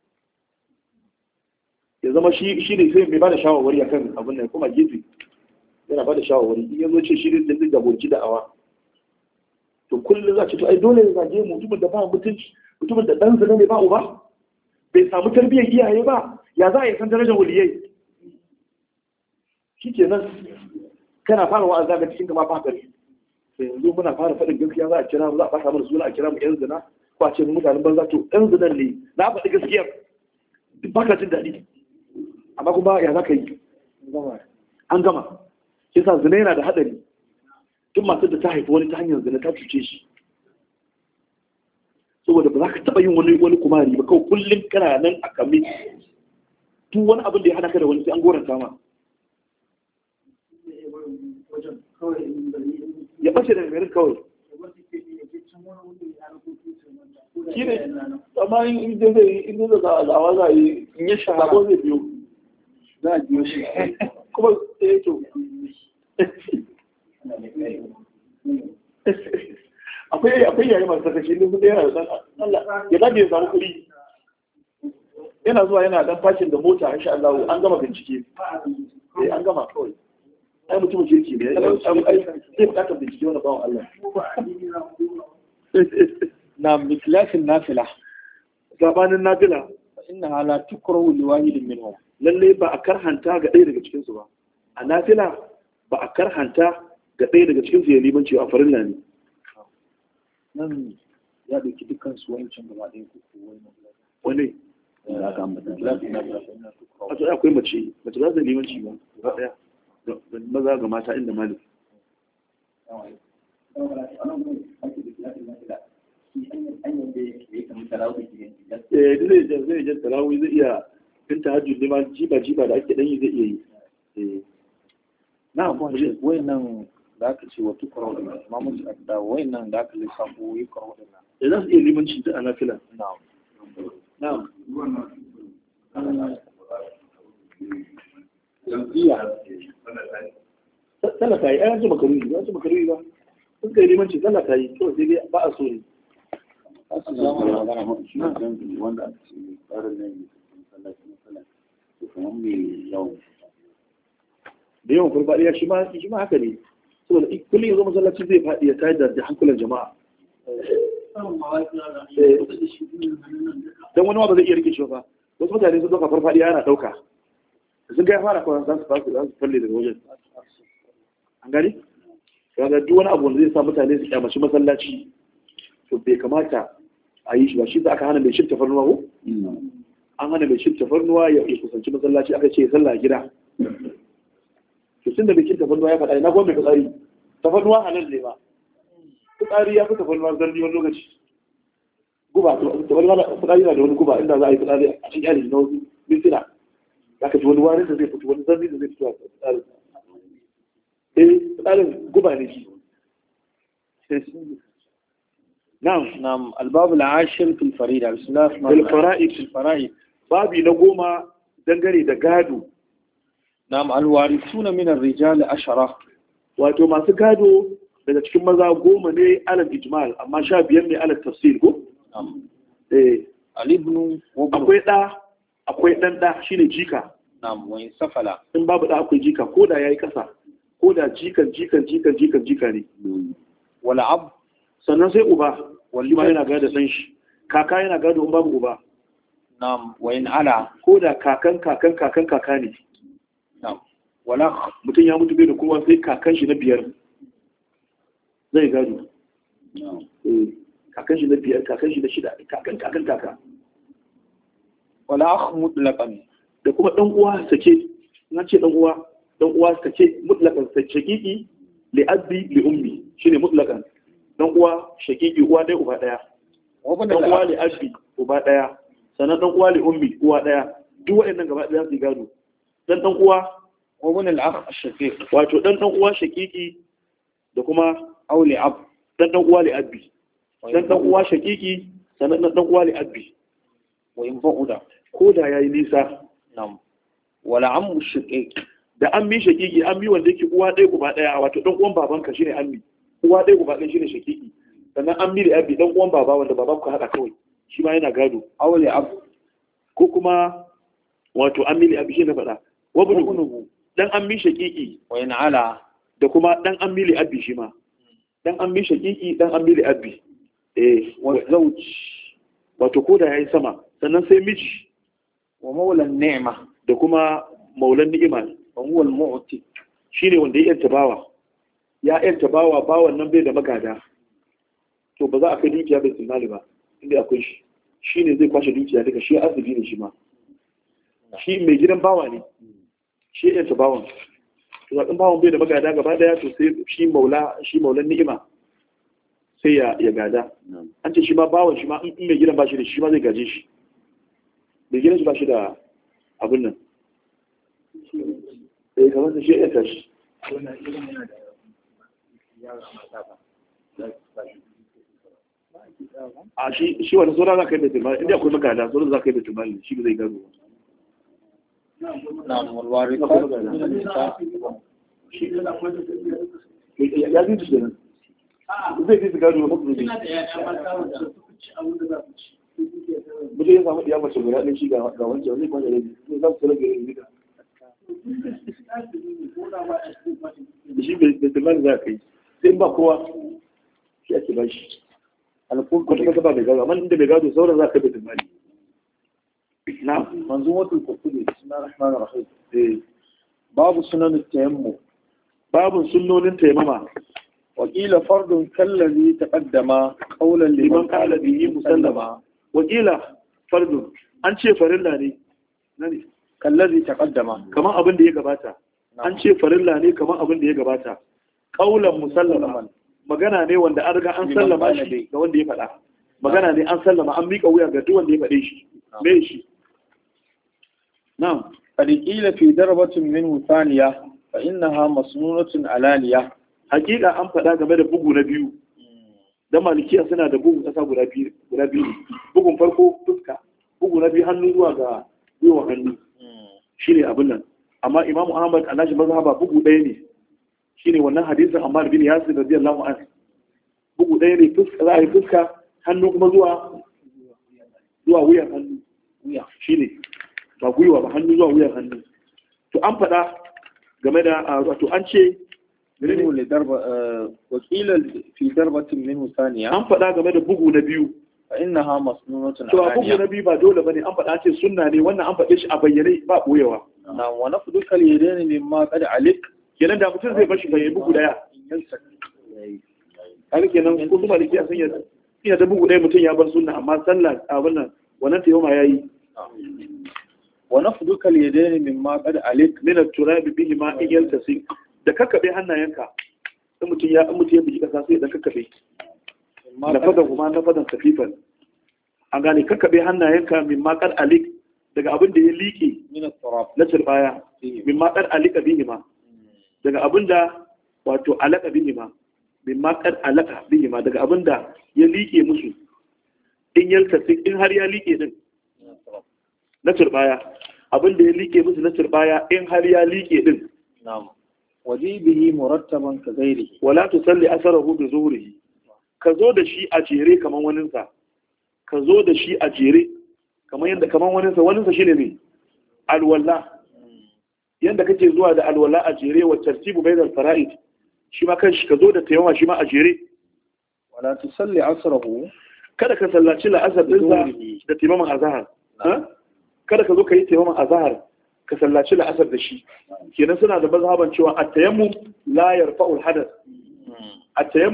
ya zama shi shi ne sai mai ba da shawarwari akan abin nan kuma gefe yana ba da shawarwari in yanzu ce shi ne zai jagoranci da'awa to kullum za ce to ai dole ya zage mu mutumin da ba mutunci mutumin da ɗan zina ne ba uba bai samu tarbiyyar iyaye ba ya za a yi san darajar waliyai shi ke nan kana fara wa'aza ga cikin kama fakari sai yanzu muna fara faɗin gaskiya za a kira mu za a ɓata mana suna a kira mu yan zina ko a ce mu mutanen banza to ɗan zinan ne na faɗi gaskiyar ba ka jin daɗi amma kuma ya za ka yi an gama shi sa zina yana da haɗari duk masu da ta haifi wani ta hanyar zina ta cuce shi saboda ba za ka taɓa yin wani wani kumari ba kawai kullum kana nan a kame duk wani abin da ya hana ka da wani sai an goranta ma ya ɓace daga garin kawai shi ne amma in da zai in da zawa za a yi in ya shahara zai biyo za a biyo shi kuma sai to akwai akwai yayi masu sakaci ne kuma yana da Allah ya dace ya samu kuɗi yana zuwa yana dan fashin da mota insha Allah an gama bincike sai an gama kawai ai mutum kirki ne ai sai bukatar bincike wannan bawon Allah na miklafin nafila gabanin nafila inna hala tukrahu liwahidin minhum lalle ba a karhanta ga ɗaya daga cikin su ba a nafila ba a karhanta ga ɗaya daga cikin su ya limanci a farilla ne nan ya ɗauki dukkan su wancan gaba ɗaya ko wani a tsaye akwai mace mace za ta limanci ba gaba ɗaya maza ga mata inda malik eh zai jan zai jan tarawih zai iya fin tahajjud ne ma jiba jiba da ake dan yi zai iya yi eh na kuma wayannan da aka ce wa tukra din ma mun da wayannan da aka lissafo yi karo din nan da za su iya limanci da anafila na'am na'am iya sallah ta yi ai an ji makaruni ba an ji makaruni ba sun kai limanci sallah ta yi kawai sai dai ba a so ne wanda aka ce tsarin nan yi masallaci masallaci to kamar mai yawon da yawan farfaɗiya shi ma shi ma haka ne saboda kullum yanzu masallaci zai faɗi ya tayar da hankulan jama'a don wani ma ba zai iya rike shi ba wasu mutane sun ɗauka farfaɗiya yana ɗauka sun ga ya fara kawai za su fasu za su falle daga wajen an gani kaga duk wani abu wanda zai sa mutane su kyamaci masallaci to bai kamata a yi shi ba shi da aka hana mai shirta tafarnuwa ko an hana mai shirta tafarnuwa ya kusanci masallaci aka ce ya sallah gida to tun da bikin tafarnuwa ya faɗa ina kuma mai fitsari tafarnuwa a nan ne ba fitsari ya fi tafarnuwa zarni wani lokaci guba tafarnuwa fitsari na da wani guba inda za a yi fitsari a cikin yanayi na wasu mintuna za ka ji wani warin da zai fito wani zarni da zai fito a fitsarin eh fitsarin guba ne shi na'am na'am albabul ashir fil farida bismillah fil fara'id fil fara'id babi na goma dangane da gado na'am alwarithuna min ar-rijal ashara wato masu gado daga cikin maza goma ne alal ijmal amma sha biyar ne alal tafsir ko na'am eh alibnu akwai da akwai dan da shine jika na'am wa safala in babu da akwai jika ko da yayi kasa ko da jikan jikan jikan jikan jika ne wala ab sannan sai uba walli ma yana gado dan shi kaka yana gado in babu uba na'am wa in ala ko da kakan kakan kakan kaka ne na'am wala mutum ya mutu bai da kowa sai kakan shi na biyar zai gado. Kakan shi na biyar, kakan shi na shida, kakan kakan kaka. wala akh mutlaqan Da kuma ɗan uwa sake, na ce ɗan uwa, ɗan uwa sake mutlaqan shakiki li abi li ummi shine mutlaqan. Ɗan uwa shakiki uwa ɗaya uba ɗaya. Ɗan uwa li abi uba ɗaya. Sannan ɗan uwa li ummi uwa ɗaya. Duk waɗannan gaba ɗaya su yi gado. Dan ɗan uwa wabun al-akh ash-shaqiq wato dan dan uwa shakiki da kuma aw li ab dan dan uwa li abi. Dan dan uwa shakiki sannan dan dan uwa li abi. wa in ba'uda Ko da yayi nisa. nam wala ammu ash-shaqiq Da ammi shakiki ammi wanda yake uwa ɗaya uba ɗaya wato dan uwan babanka shine ammi. Uwa ɗaya uba ɗaya shine shakiki. Sannan ammi li abi dan uwan baba wanda babanka hada kawai. Shi ma yana gado. aw li ab Ko kuma wato ammi li abi shi na faɗa. Wabnu dan ammi shakiki wa in ala da kuma dan ammi li abi shi ma. Dan ammi shakiki dan ammi li abi. Eh wa zawj wato ko da yayi sama sannan sai miji wa mawla an-ni'ma da kuma maulan ni'ima wa huwa al-mu'ti shine wanda ya yanta bawa ya yanta bawa bawan nan bai da magada to ba za a kai dukiya bai tsimali ba inda akwai shi shine zai kwashe dukiya daga shi azubi ne shi ma shi mai gidan bawa ne shi ya yanta bawan to zaɓin bawan bai da magada gaba daya to sai shi maula shi maulan ni'ima sai ya ya gada an ce shi ma bawan shi ma in mai gidan ba shi da shi ma zai gaje shi mai gidan shi ba shi da abin nan eh kamar shi ya tashi a shi shi wani sauran za ka yi da tumali inda akwai magana sauran za ka yi da tumali shi zai gado nam wal warithat min an-nisa ya fi su kenan zai fi su gado ba mutum zai mutum ya samu iya mace guda ɗin shi ga wancan wani kwanci da zai za su rage yin gida da shi bai tumali za ka yi sai ba kowa shi ake ba shi alkun kwata kwata ba mai gado amma inda mai gado sauran za ka bai tumali na manzumatul qutbi bismillahir rahmanir rahim eh babu sunan at-tayammum babu sunnonin tayammama وقيل فرض كالذي تقدم قولا liman qala bihi musallama wakila fardu an ce farilla ne nani كالذي تقدم kaman abin da ya gabata an ce farilla ne kaman abin da ya gabata qaulan musallama magana ne wanda an riga an sallama shi ga wanda ya faɗa magana ne an sallama an miƙa wuya ga duk wanda ya faɗe shi me shi na'am قد قيل في ضربة منه ثانية فإنها مسنونة علانية hakika an faɗa game da bugu na biyu da malikiya suna da bugu ƙasa guda biyu guda biyu bugun farko fuska bugu na biyu hannu zuwa ga gwiwa hannu shine abin nan amma Imam Ahmad a nashi mazhaba bugu ɗaya ne shine wannan hadisin Ammar bin Yasir radiyallahu anhu bugu ɗaya ne fuska za a yi fuska hannu kuma zuwa zuwa wuyan hannu wuya shine ba gwiwa ba hannu zuwa wuyan hannu to an faɗa game da wato an ce منه لضربة وقيل في ضربة منه ثانية an faɗa game da bugu na biyu فإنها مسنونة to a bugu na biyu ba dole bane an faɗa ce sunna ne wannan an faɗe shi a bayyane ba boyewa na wa nafduka al-yadayn mimma qad alik kenan da mutum zai bashi bayyane bugu daya har kenan ko kuma liki a sanya ina da bugu daya mutum ya bar sunna amma sallah abin nan wannan tayyama yayi wa nafduka al-yadayn mimma qad alik min at-turab bihi ma in yaltasi da kakkabe hannayenka in mutum ya in mutum ya biji kasa sai da kakkabe na fadan kuma na fadan safifan an gane kakkabe hannayenka min maqal alik daga abin da ya liƙe min at-turab na turbaya min maqal alika bihi ma daga abin da wato alaka bihi ma min maqal alaka bihi ma daga abin da ya liƙe musu in yaltasi in har ya liƙe din na turbaya abin da ya liƙe musu na turbaya in har ya liƙe din na'am wajibihi murattaban ka gairihi wala tusalli asarahu bi zuhrihi ka zo da shi a jere kaman waninsa ka zo da shi a jere kaman yanda kaman waninsa waninsa shine ne alwala yanda kake zuwa da alwala a jere wa tartibu bainal fara'id shi ma kanshi ka zo da tayawa shi ma a jere wala tusalli asrahu kada ka sallaci la'asar dinsa da timamin azhar kada ka zo ka yi timamin azhar ka sallaci la'asar da shi kenan suna da mazhaban cewa at-tayammum la yarfa'u al-hadath at-tayammum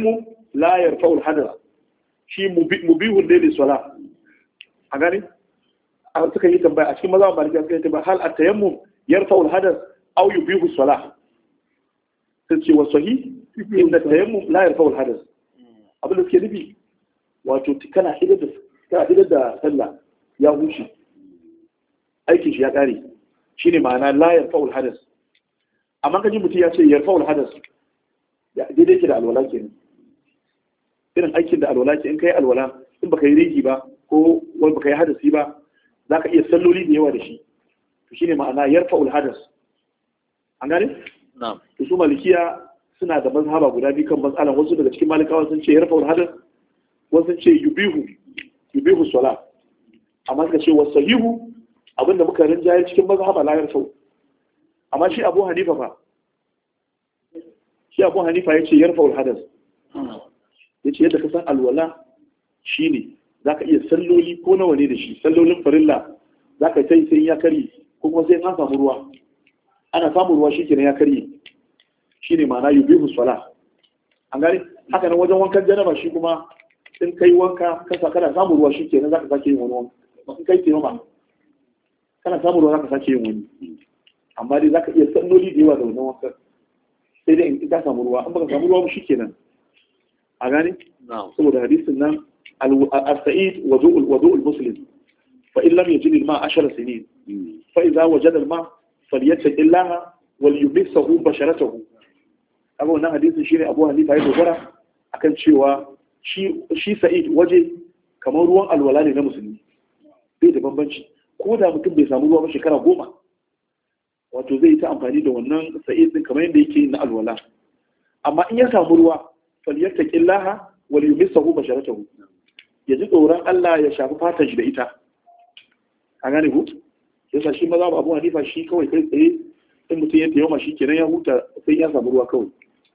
la yarfa'u al-hadath shi mubihun ne li salah a gani a suka yi tambaya a cikin mazhabin malikiya suka yi tambaya hal at-tayammum yarfa'u al-hadath aw yubihu salah sai ce wa sahih inda at-tayammum la yarfa'u al-hadath abin da suke nufi wato kana hidar da kana hidar da sallah ya huce aikin shi ya kare shine ma'ana la yarfa'u al-hadath amma kaji mutum ya ce yarfa'u al-hadath daidai ke da alwala kenan irin aikin da alwala ke in kai alwala in baka yi rigi ba ko wani baka yi hadasi ba za ka iya salloli da yawa da shi to shine ma'ana yarfa'ul hadas an gane na'am to su malikiya suna da mazhaba guda biyu kan matsalan wasu daga cikin malikawa sun ce yarfa'ul hadas wasu sun ce yubihu yubihu salat amma suka ce wasu sahihu abinda muka rinjaye cikin mazhaba la yarfa'u amma shi Abu Hanifa fa shi Abu Hanifa yace yarfa'ul hadas yace yadda ka san alwala shine zaka iya salloli ko nawa ne da shi sallolin farilla zaka sai sai ya kari ko kuma sai an samu ruwa ana samu ruwa shikenan ya kari shine ma'ana yubihu salah an gane haka nan wajen wankan janaba shi kuma in kai wanka kasa kana samu ruwa shikenan zaka sake yin wani wanka in kai taimama kana samu ruwa zaka sake yin wani amma dai zaka iya salloli da yawa da wannan wankan sai dai in ka samu ruwa in baka samu ruwa shikenan a gane saboda hadisin nan al-sa'id wudu'ul wudu'ul muslim fa in lam yajid al-ma' ashara sinin fa idza wajada al-ma' falyattaqi Allah wal yumsahu basharatahu kaga wannan hadisin shine Abu Hanifa ya dogara akan cewa shi shi sa'id waje kamar ruwan alwala ne na musulmi bai da bambanci ko da mutum bai samu ruwa ba shekara goma wato zai ta amfani da wannan sa'id din kamar yadda yake na alwala amma in ya samu ruwa falyattaqi Allah wal yumsahu basharatahu ya ji tsoron Allah ya shafi fatan shi da ita a gane ku yasa shi maza Abu Hanifa shi kawai kai tsaye in mutum ya tayyama shi kenan ya huta sai ya samu ruwa kawai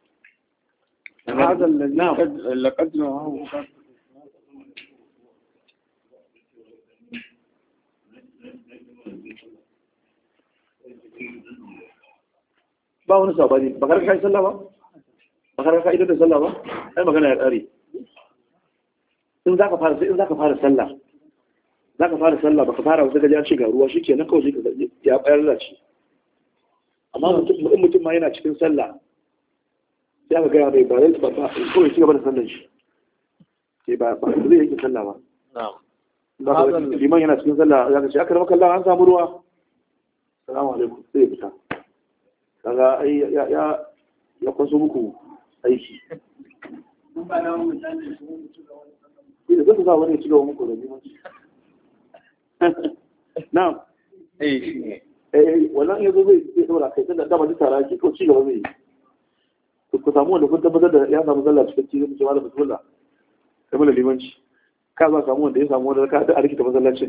هذا الذي لقد رواه ba wani sabani ba ka kai sallah ba ba ka kai da sallah ba ai magana ya kare in zaka fara sai in zaka fara sallah zaka fara sallah baka fara wata gaji an ce ga ruwa shikenan kawai ka ya bayar da shi amma mutum mutum ma yana cikin sallah sai aka gaya mai ba zai ba kawai ci gaba da sallar shi sai ba ba zai yake sallah ba na'am liman yana cikin sallah zaka ce aka rama kallon an samu ruwa assalamu alaikum sai ya fita kaga ai ya ya ya kwaso muku aiki mun ba na mun mutane su mun ci gaba da zai sa wani ci gaba muku da limanci na'am eh eh wannan yazo zai zai saboda kai tunda da ba ji tara ki ko ci gaba zai ku samu wanda kun tabbatar da ya samu sallah cikin cikin cewa da bismillah kamar limanci ka za samu wanda ya samu wanda ka da rikita masallacin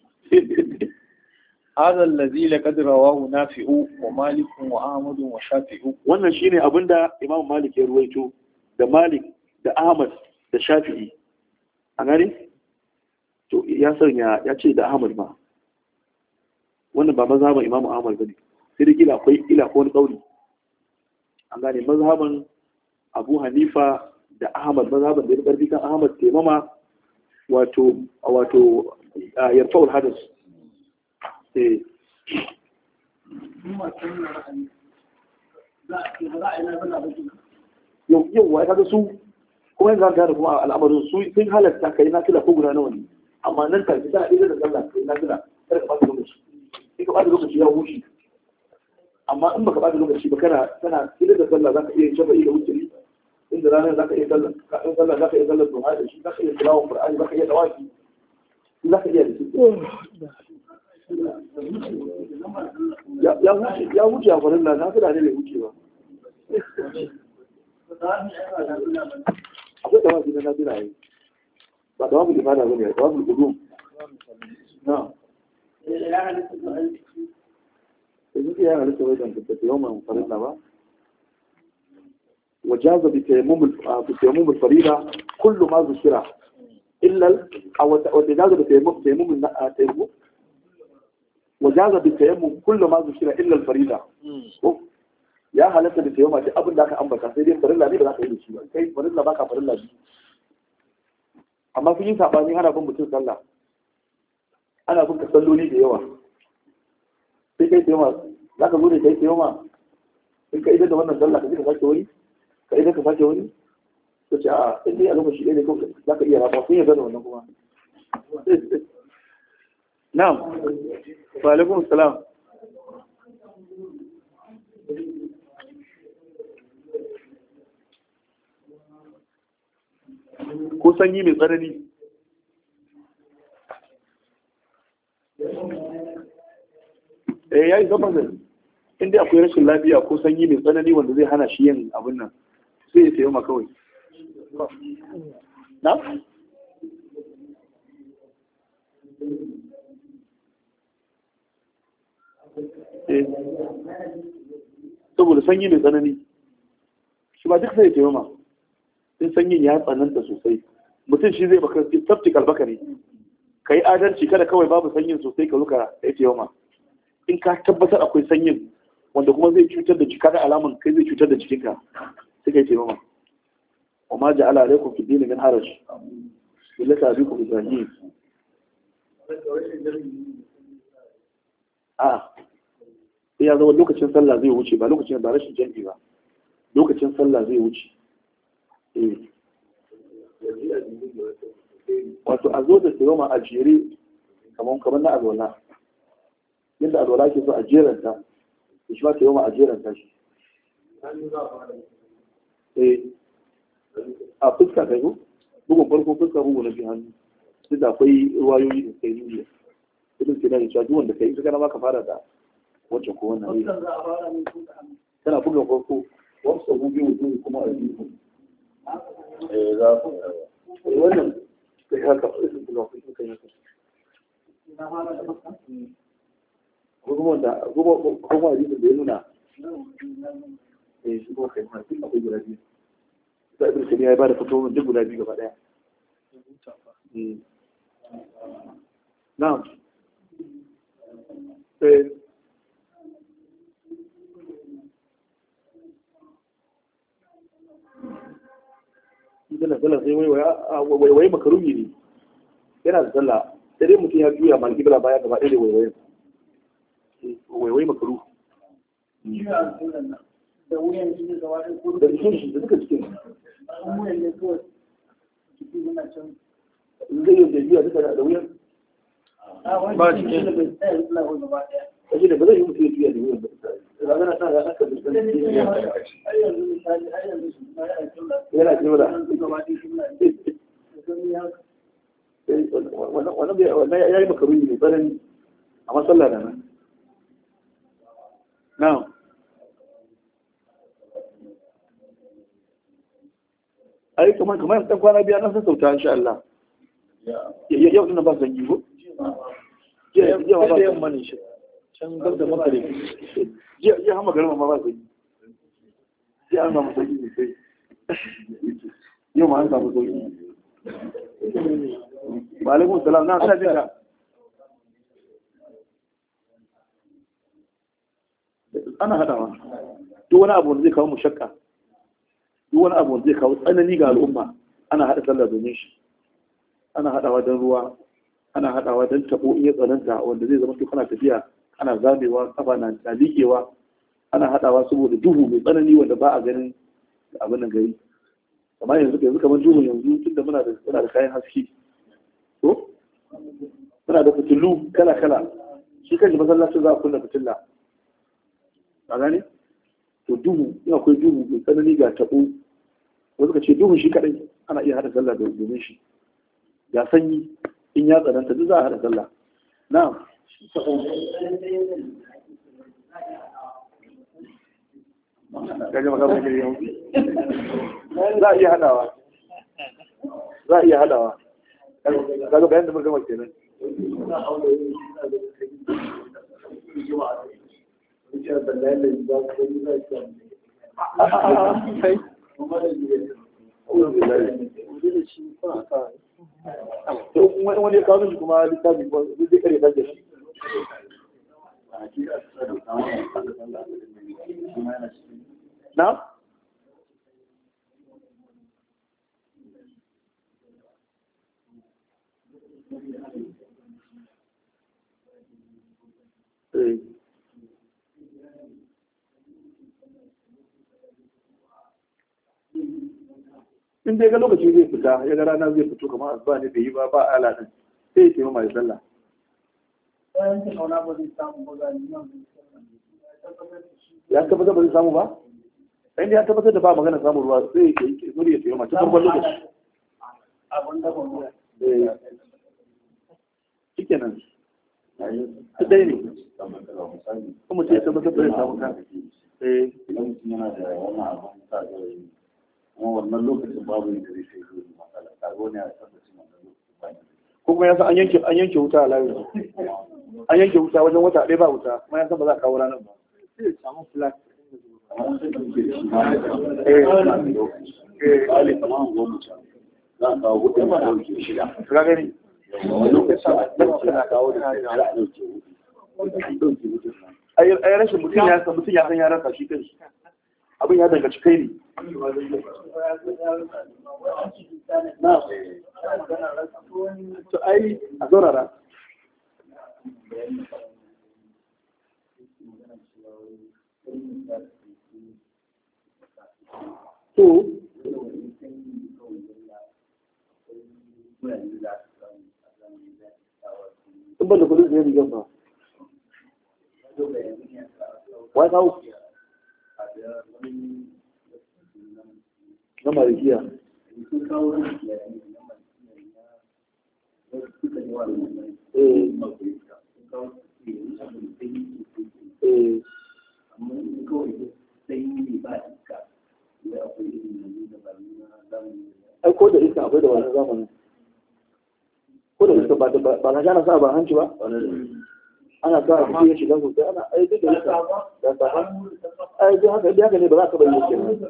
هذا الذي لقد رواه نافع ومالك وأحمد وشافعي wannan shine abinda Imam Malik ya ruwaito da Malik da Ahmad da Shafi'i a gani to ya sanya ya ce da Ahmad ma wannan ba mazhaban Imam Ahmad bane sai dai kila akwai kila ko wani kauli an gane mazhaban Abu Hanifa da Ahmad mazhaban da ya karbi kan Ahmad taimama wato wato yarfa'ul hadas eh yau yau wai kaga su kuma yanzu ga da kuma al'amarin su sun halatta kai na kila ko guda nawa ne amma nan ka ji tana idan da sallah kai na kila kar ka bata lokaci in ka bata lokaci ya wuce amma in baka bata lokaci ba kana kana idan da sallah zaka iya shafa'i da wuturi inda ranar zaka iya sallah ka in sallah zaka iya sallah duha da shi zaka iya tilawar qur'ani zaka iya dawaki zaka iya da shi ya wuce ya wuce a farin na fi da ne bai wuce ba akwai tawafi na nazira yi ba tawafi da fada bane tawafi da gudun na yanzu ya halitta wai don tattata yau mai farin na ba wajaza bi tayammum al-farida kullu ma zukira illa aw wajaza bi tayammum tayammum وجاز بالتيمم كل ما ذكر الا الفريضه ya halatta da taimama duk abin da aka ambata sai dai farilla ne ba za ka yi da shi ba kai farilla ba ka farilla shi amma sun yi saɓani ana bin mutum sallah ana bin ka salloli da yawa sai kai taimama za ka zo da kai taimama in ka idan da wannan sallah ka je ka sake wani ka idan ka sake wani ka ce a in dai a lokaci ɗaya ne kawai za ka iya rafa sun yarda da wannan kuma na'am wa alaikum salam ko sanyi mai tsanani eh yayi zaman da inda akwai rashin lafiya ko sanyi mai tsanani wanda zai hana shi yin abin nan sai ya sayo ma kawai na eh saboda sanyi mai tsanani shi ba duk sai ya sayo ma in sanyin ya tsananta sosai mutum shi zai baka taftikal baka ne ka yi adalci kada kawai babu sanyin sosai ka zuka ya ce yau in ka tabbatar akwai sanyin wanda kuma zai cutar da jika da alamun kai zai cutar da jikinka sai ka yi taimama wa ma ja'ala alaikum fi dini min haraj millata abikum ibrahim a sai ya zama lokacin sallah zai wuce ba lokacin ba rashin jami'i ba lokacin sallah zai wuce wato a zo da sayoma a jere kamar kamar na alwala yadda alwala ke so a jeranta da shi ma sayoma a jeranta shi a fuska kai ko bugun farko fuska bugu na biyu hannu duk da akwai ruwayoyi da kai nuniya irin ke nan cewa duk wanda kai ita kana ma ka fara da wacce ko wannan ne kana bugun farko wasu sabu biyu kuma a biyu eh za ku wannan kai haka irin bugun farko kai haka kuma da kuma kuma hadisin da ya nuna eh shi kuma kai ma duk akwai guda biyu da ibn Taymiyyah ya bada fito duk guda biyu gaba daya na'am eh idan da sai wai wai makaruhi ne yana da sallah sai dai mutum ya juya mal kibla baya gaba ɗaya da waiwaye waiwaye makaruhi da wuyan shi gaba ɗaya ko da jikin shi da duka jikin wuyan ne kawai jiki yana can zai yi da juya duka da wuyan ba jikin da bai tsaya zuwa gaba ɗaya kaji da ba zai yi mutum ya juya da wuyan ba ragana ta ga aka da ai yanzu misali ai yanzu shi ma yana kula yana kibla gaba ɗaya shi ne wannan ya yi makaruhi ne tsanani a matsala da nan na'am ai kamar kamar dan kwana biya nan sassauta insha Allah ya yau din ba san yi ko ya ya ba yamma ne shi can gab da makare ya ya hama garin ma ba sai ya an samu sauki sai yau ma an samu sauki wa alaikum salam na kana jinka ana hadawa duk wani abu da zai kawo mushakka duk wani abu zai kawo tsanani ga al'umma ana haɗa sallah domin shi ana haɗawa don ruwa ana haɗawa don taɓo in ya tsananta wanda zai zama to kana tafiya ana zamewa kafa na liƙewa ana haɗawa saboda duhu mai tsanani wanda ba a ganin abin nan gari amma yanzu yanzu kamar duhu yanzu tunda muna da muna da kayan haske to muna da fitilu kala kala shi kanshi masallacin za a kunna fitilla a gane to duhu in akwai duhu mai tsanani ga taɓo wasu ka ce duhun shi kaɗai ana iya haɗa sallah domin shi ya sanyi in ya tsananta duk za a haɗa sallah na kaji maka mai yau za a iya haɗawa za a iya haɗawa kaga bayan da muka gama kenan wani ya kawo shi kuma littafi zai kare da shi a na eh in dai ga lokaci zai fita ya ga rana zai fito kamar asuba ne bai yi ba ba ala din sai ya taimaka mai sallah bayan ta kauna ba zai samu ba ga liman ya tabbatar ba zai samu ba in ya tabbatar da ba magana samun ruwa sai ya yi muri ya taimaka cikin farkon lokaci abin da ba eh shikenan su dai ne kuma mutum ya tabbatar da zai samu ka eh idan mutum yana da wannan abin sa da kuma wannan lokacin babu yadda zai sai zuwa matsala kaga wani ya tabbacin wannan lokacin ba ko kuma ya san an yanke an yanke wuta a layin an yanke wuta wajen wata ɗaya ba wuta kuma ya san ba za a kawo ranar ba sai ya samu flat za a kawo hudu ma dauke shida ka gani wani lokacin ana kawo da shida a dauke hudu ai rashin mutum ya san mutum ya san ya rasa shi kanshi abin ya danganci kai ne na to ai a zaurara to in ban da kudin zai rigar ba wai kawo na malikiya eh eh ai ko da iska akwai da wani zamanin ko da iska ba ba na gana sa ba hanci ba ana sa a cikin shiga sosai ana ai duk da iska da safa ai duk haka haka ne ba za ka bayyana kenan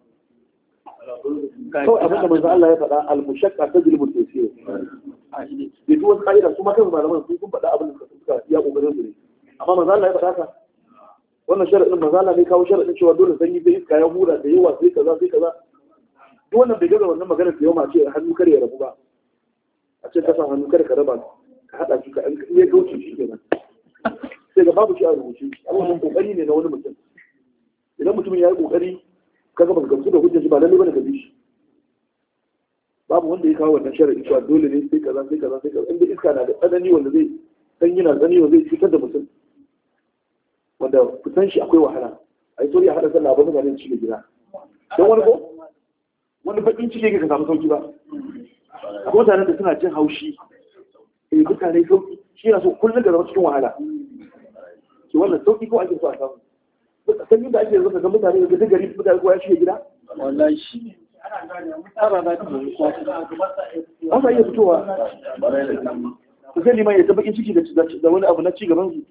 kawai abin da manzo Allah ya faɗa al-mushaqqa tajlibu at-taysir bi duk wasu ƙa'ida kuma kan malaman sun kun faɗa abin da suka ya kokarin su ne amma manzo Allah ya faɗa ka wannan sharadin manzo Allah ne kawo sharadin cewa dole sanyi da iska ya hura da yawa sai kaza sai kaza duk wannan bai gaza wannan magana da yawa ce hannu kare ya rabu ba a ce ka sa hannu kare ka raba ka hada shi ka an iya gauce shi kenan sai ga babu shi a rubuce wannan kokari ne na wani mutum idan mutumin ya yi kokari kaga ba gamsu da hujjar shi ba lalle bane ka bi shi babu wanda ya kawo wannan sharadi cewa dole ne sai kaza sai kaza sai kaza inda iska na da tsanani wanda zai san yana tsanani wanda zai cutar da mutum wanda fitan shi akwai wahala ai so ya hada sallah ba mutane ci da gida dan wani ko wani bakin ciki yake ka samu sauki ba akwai mutanen da suna jin haushi eh mutane sauki shi yana so kullum da zama cikin wahala ki wannan sauki ko ake so a samu san da ake zaka ga mutane da duk gari mutane ko ya shige gida wallahi shi ana ba ta yi ko an sa iya fitowa ku sai liman ya ta bakin ciki da wani abu na ci gaban su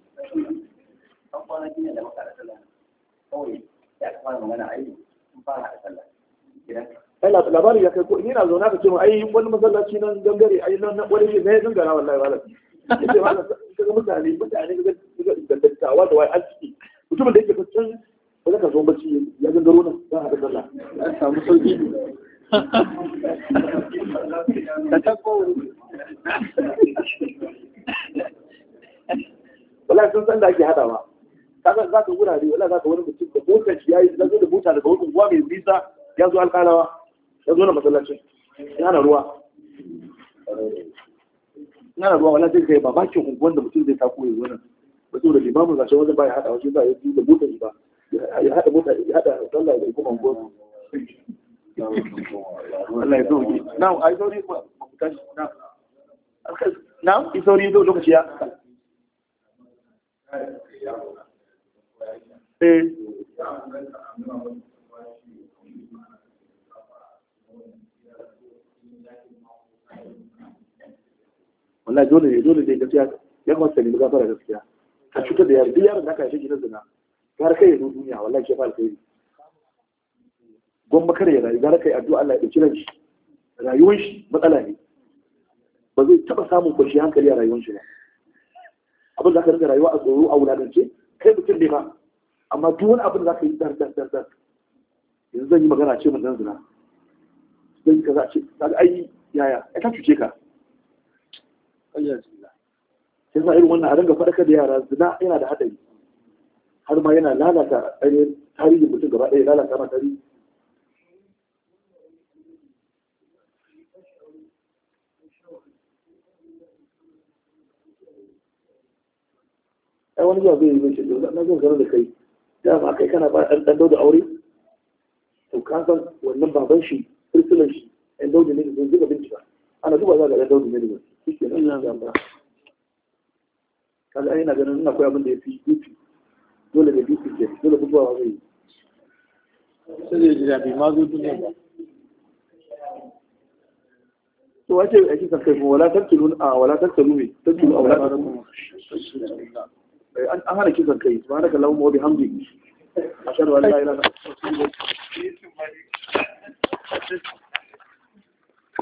ai labarin ya kai ko ni na zauna ka ce mu ai wani masallaci nan gangare ai nan wani ne sai gangara wallahi wala yace ma kaga mutane mutane ga dattawa da wai an ciki mutumin da yake fitan ba za ka zo bacci ya gangaro nan za a haɗa sallah an samu sauki ta tako wallahi sun san da ake haɗawa kaga za ka wurare wallahi za ka wani mutum da motar shi yayi da zo da mota daga wani unguwa mai nisa ya zo alƙalawa ya zo na masallacin ya na ruwa ya na ruwa wallahi zai kai babakin unguwan da mutum zai tako ya zo nan ba saboda limamin zashe wajen ba ya haɗa wajen ba ya da motar shi ba ya haɗa mota ya haɗa sallah da kuma unguwa Allah ya sauke na ai sauri ba ku tashi na na i sauri zo lokaci ya eh wallahi dole ne dole ne gaskiya ya kamata ne ga fara gaskiya ka cutar da yaro duk yaron da aka yi gidan zina gara kai ya zo duniya wallahi ke fa alkhairi gwamma kare ya rayu gara kai addu'a Allah ya dauki ran shi rayuwar shi matsala ne ba zai taba samun kwashi hankali a rayuwar shi ba abin da aka rinka rayuwa a tsoro a wulakance kai mutum ne ba amma duk wani abin da za ka yi dar dar dar dar yanzu zan yi magana ce mun dan zina zan yi kaza ce kaga ai yaya ai ka cuce ka ayyar zina sai sa irin wannan a ringa faɗakar da yara zina yana da haɗari har ma yana lalata ainihin tarihin mutum gaba ɗaya lalata ma tarihi ai wani zuwa zai yi mai shi na zan zarar da kai da ma kai kana ba ɗan ɗan da aure to ka san wannan baban shi firfilan shi ɗan daudu ne da zai zuba bincika ana duba za ga ɗan daudu ne da zai shi nan ya ba kaga ai yana ganin ina koyi abin da ya fi bifi dole da bifi ke dole bugawa zai yi sai da ji daɗi ma zo duniya ba to wace ake kan kai wala tattulu a wala tattulu ne tattulu a wala tattulu an hana kisan kai subhanaka allahumma wa bihamdika ashhadu an la ilaha illa anta astaghfiruka wa atubu ilaik